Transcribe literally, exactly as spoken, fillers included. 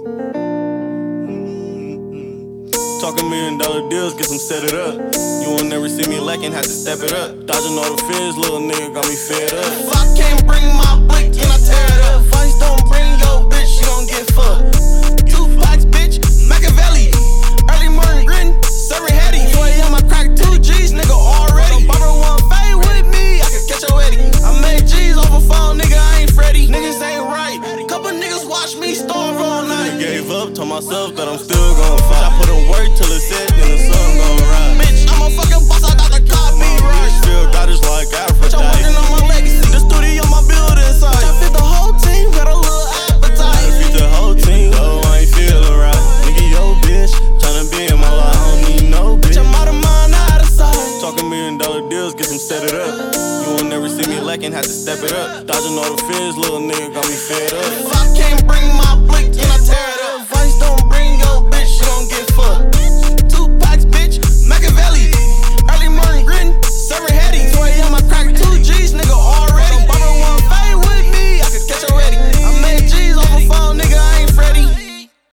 Talking million dollar deals, get them set it up. You won't never see me lacking, had to step it up. Dodging all the fears, little nigga got me fed up. If I can't bring my blick, then I tear it up. If I don't bring your bitch, she gon' get fucked. Two packs, bitch, Machiavelli. Early morning grittin', serving heady. two A M I crack two G's, nigga already. Barbara one fade with me, I can catch your Eddie. I made G's off a phone, nigga, I ain't Freddy. Niggas ain't right, couple niggas watch me starve all night. I gave up, told myself that I'm still gon' fight. I put in work till it's set, then the sun gon' rise. Bitch, I'm a fucking boss, I got the copyright. Still got it like Aphrodite. Bitch, I'm working on my legacy.